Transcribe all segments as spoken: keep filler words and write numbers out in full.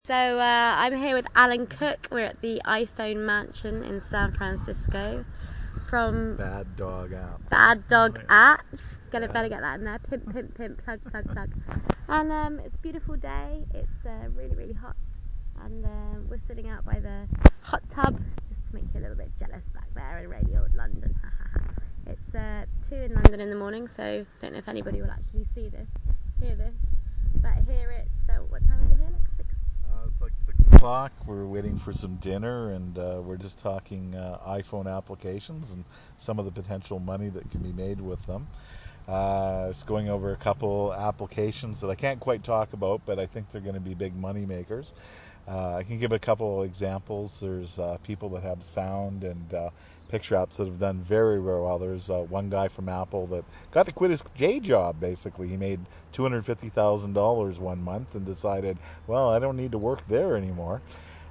So uh, I'm here with Alan Cook. We're at the iPhone Mansion in San Francisco from Bad Dog Apps. Bad Dog Apps. Gonna Yeah. better get that in there. Pimp, pimp, pimp, plug, plug, plug. And um, it's a beautiful day. It's uh, really, really hot, and uh, we're sitting out by the hot tub just to make you a little bit jealous back there in radio London. it's uh, it's two in London in the morning, so don't know if anybody will actually see this, hear this, but here it's uh, what time is it here? Like six. Uh, it's like six o'clock. We're waiting for some dinner, and uh, we're just talking uh, iPhone applications and some of the potential money that can be made with them. Uh, it's going over a couple applications that I can't quite talk about, but I think they're going to be big money makers. Uh, I can give a couple of examples. There's uh, people that have sound and uh, picture apps that have done very, very well. There's uh, one guy from Apple that got to quit his day job, basically. He made two hundred fifty thousand dollars one month and decided, well, I don't need to work there anymore.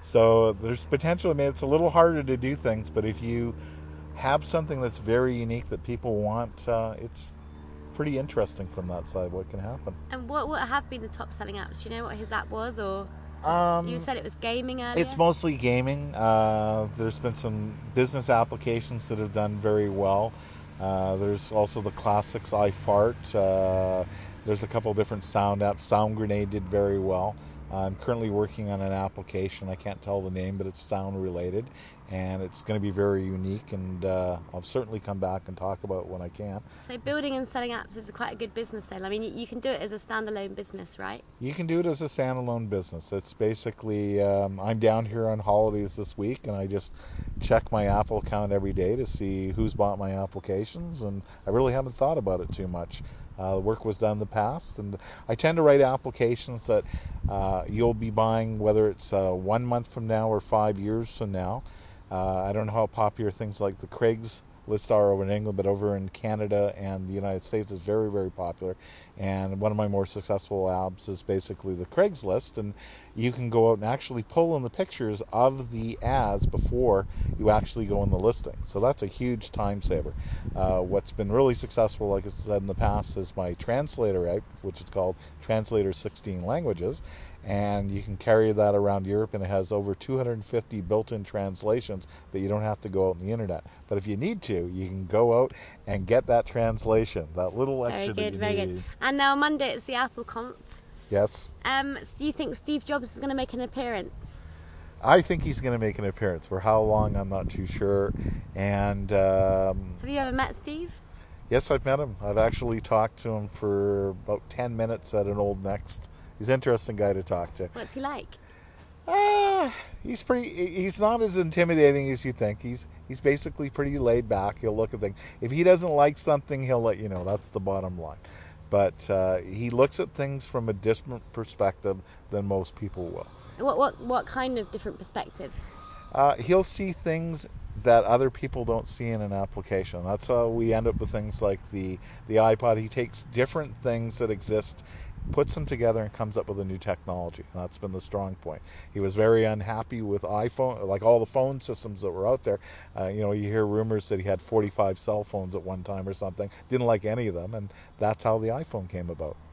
So there's potential. I mean, it's a little harder to do things, but if you have something that's very unique that people want, uh, it's pretty interesting from that side what can happen. And what what have been the top selling apps? Do you know what his app was, or Um, you said it was gaming earlier? It's mostly gaming. Uh, there's been some business applications that have done very well. Uh, there's also the classics iFart. Uh, there's a couple different sound apps. Sound Grenade did very well. I'm currently working on an application. I can't tell the name, but it's sound related, and it's going to be very unique, and uh, I'll certainly come back and talk about it when I can. So building and selling apps is quite a good business then. I mean, you, you can do it as a standalone business, right? You can do it as a standalone business. It's basically, um, I'm down here on holidays this week, and I just check my Apple account every day to see who's bought my applications, and I really haven't thought about it too much. Uh, the work was done in the past, and I tend to write applications that uh, you'll be buying, whether it's uh, one month from now or five years from now. Uh, I don't know how popular things like the Craigslist are over in England, but over in Canada and the United States it's very, very popular. And one of my more successful apps is basically the Craigslist, and you can go out and actually pull in the pictures of the ads before you actually go in the listing. So that's a huge time saver. Uh, what's been really successful, like I said in the past, is my translator app, which is called Translator sixteen Languages. And you can carry that around Europe, and it has over two hundred fifty built-in translations that you don't have to go out on the internet. But if you need to, you can go out and get that translation, that little extra Very good, that you very need. good. And now on Monday it's the Apple Conf. Yes. Um, do you think Steve Jobs is going to make an appearance? I think he's going to make an appearance. For how long, I'm not too sure. And um, Have you ever met Steve? yes, I've met him. I've actually talked to him for about ten minutes at an Old Next. He's an interesting guy to talk to. What's he like? Uh, he's pretty. He's not as intimidating as you think. He's he's basically pretty laid back. He'll look at things. If he doesn't like something, he'll let you know. That's the bottom line. But uh, he looks at things from a different perspective than most people will. What what what kind of different perspective? Uh, he'll see things that other people don't see in an application. That's how we end up with things like the the iPod. He takes different things that exist, puts them together, and comes up with a new technology. And that's been the strong point. He was very unhappy with iPhone, like all the phone systems that were out there. Uh, you know, you hear rumors that he had forty-five cell phones at one time or something. Didn't like any of them, and that's how the iPhone came about.